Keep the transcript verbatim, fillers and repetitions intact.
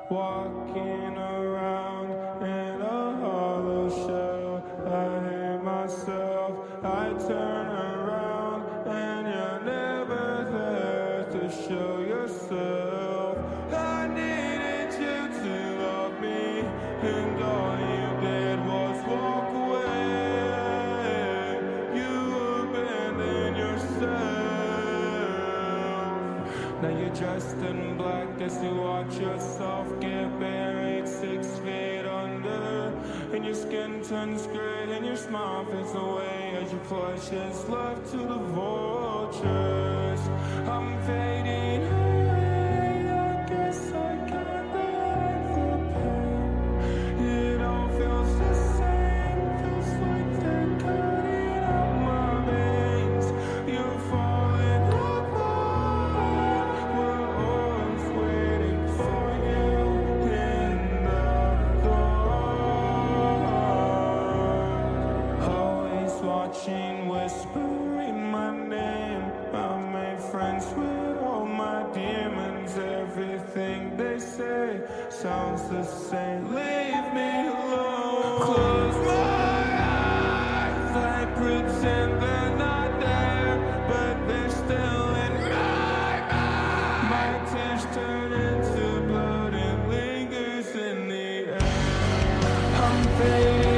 walking around in a hollow shell. I hate myself, I turn around and you're never there to show yourself. I needed you to love me, and all you did was walk away. You abandoned yourself. Now you're dressed in black as you watch yourself get buried six feet under, and your skin turns gray and your smile fades away as your flesh is left to the vultures. I'm fading away, I guess I can't hide the pain. It all feels the same, feels like they're cutting out my veins. You're falling apart, we're always waiting for you in the dark. Always watching, whispering my name. I made friends with all my demons. Everything they say sounds the same. Leave me alone. Close my eyes, I pretend they're not there, but they're still in my mind. My tears turn into blood, it lingers in the air. I'm fading